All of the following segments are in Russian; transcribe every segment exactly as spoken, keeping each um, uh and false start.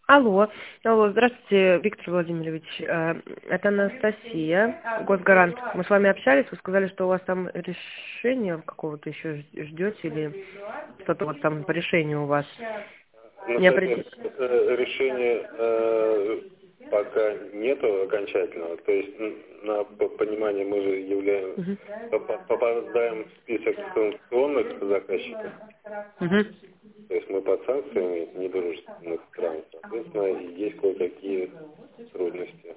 Алло, алло, здравствуйте, Виктор Владимирович. Э, Это Анастасия, Госгарант. Мы с вами общались, вы сказали, что у вас там решение какого-то еще ж- ждете или что-то вот там по решению у вас не Анастасия, определилось. это решение э, пока нету окончательного. То есть м, на п- понимание мы же являем, Мгм. попа- попадаем в список санкционных заказчиков. Мгм. То есть мы под санкциями недружественных стран. Соответственно, и есть кое-какие трудности.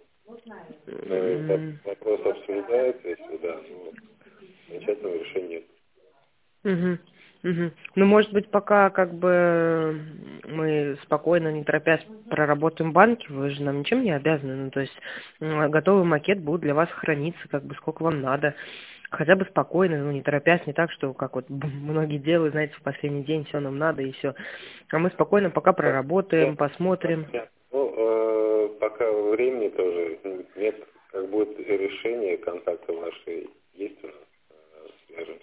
Э, воп- М, Вопрос обсуждается, если да, но окончательного решения нет. мгм. Мгм. Ну, может быть, пока как бы мы спокойно, не торопясь, проработаем банки, вы же нам ничем не обязаны. Ну, то есть м, готовый макет будет для вас храниться, как бы сколько вам надо. Хотя бы спокойно, ну, не торопясь, не так, что как вот многие делают, знаете, в последний день все нам надо и все. А мы спокойно пока Нет, проработаем, посмотрим. нет. Ну, э, пока времени тоже нет, как будет решение, контакты ваши есть у нас, э, свяжемся.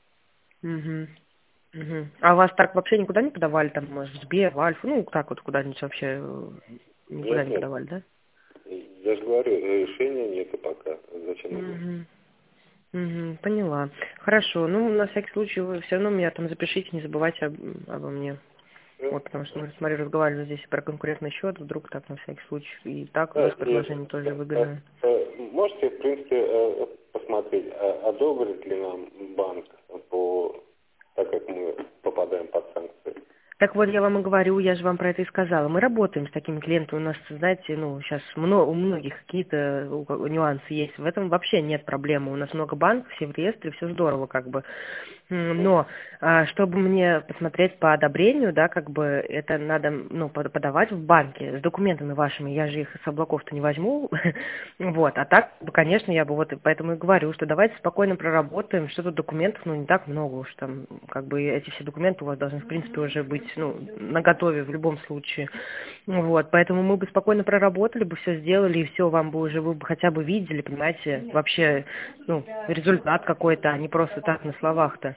Мгм. Мгм. А вас так вообще никуда не подавали, там, может, в Сбер, в Альфу, ну, так вот куда-нибудь вообще э, никуда Нет, не нет. подавали, да? Я же говорю, решения нету пока. Зачем нужно? Мгм. Мгм, поняла. Хорошо. Ну, на всякий случай, вы все равно меня там запишите, не забывайте об- обо мне. Всё? Вот, потому что мы, смотрю, разговаривали здесь про конкурентный счет, вдруг так, на всякий случай. И так у Да, вас и, предложение тоже э, выгодное. э, можете, в принципе, э, посмотреть, а- одобрит ли нам банк, по, так как мы попадаем под санкции. Так вот, я вам и говорю, я же вам про это и сказала. Мы работаем с такими клиентами. У нас, знаете, ну, сейчас много, у многих какие-то у- у- нюансы есть. В этом вообще нет проблемы. У нас много банков, все в реестре, все здорово, как бы. М, Но а, чтобы мне посмотреть по одобрению, да, как бы это надо, ну, под- подавать в банке с документами вашими. Я же их с облаков-то не возьму. Вот. А так, бы, конечно, я бы вот и поэтому и говорю, что давайте спокойно проработаем. Что тут документов, ну, не так много уж там. Как бы эти все документы у вас должны, в принципе, уже быть, ну, наготове в любом случае. Вот. Поэтому мы бы спокойно проработали бы, все сделали, и все вам бы уже, вы бы хотя бы видели, понимаете, вообще, ну, результат какой-то, а не просто так на словах-то.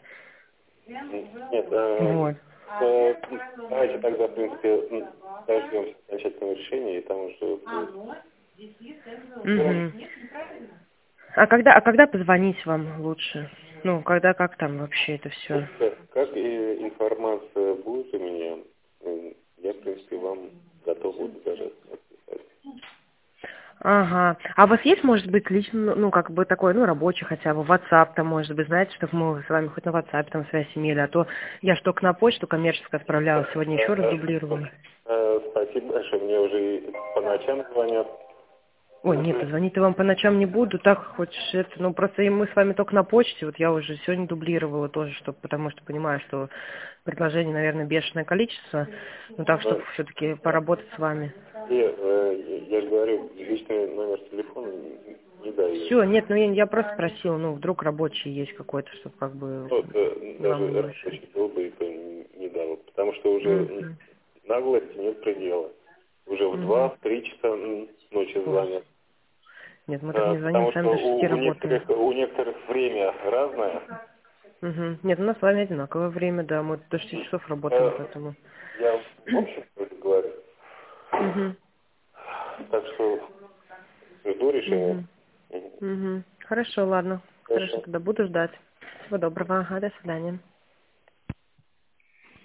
Нет, э, Вот. э, давайте тогда, в принципе, м, дождемся окончательного решения, и там уже будет. Мгм. А когда, а когда позвонить вам лучше? Ну, когда, как там вообще это все? Как, как и информация будет у меня, м, я, в принципе, вам готов буду даже отписать. Ага. А у вас есть, может быть, лично, ну, как бы такой, ну, рабочий хотя бы, WhatsApp там, может быть, знаете, чтобы мы с вами хоть на WhatsApp там связь имели, а то я ж только на почту коммерческую отправляла, сегодня Э, еще раз э, дублировала. э, Спасибо большое, мне уже и по ночам звонят. Ой, нет, позвонить-то вам по ночам не буду, так хоть это, ну, просто и мы с вами только на почте, вот я уже сегодня дублировала тоже, чтобы, потому что понимаю, что предложений, наверное, бешеное количество, ну, так, чтобы Э, все-таки поработать с вами. И, э, я же говорю, личный номер телефона не не даю. Все, нет, ну, я, я просто спросила, ну, вдруг рабочий есть какой-то, чтобы как бы Вот, э, вам даже не мешать. рабочий был бы, и то не не дал. Потому что уже Мгм. наглости нет предела. Уже в два, Мгм. в три часа м, ночи Ой. звонят. Нет, мы так Э, не звоним, Потому сами что до у, шести у работаем. некоторых у некоторых время разное. Угу. Нет, у нас с вами одинаковое время, да, мы до шести часов работаем, Э, поэтому. Я в общем это говорю. Угу. Так что жду решения. Угу. Мгм. Угу. Хорошо, ладно. Хорошо, Хорошо. тогда буду ждать. Всего доброго. Ага, до свидания.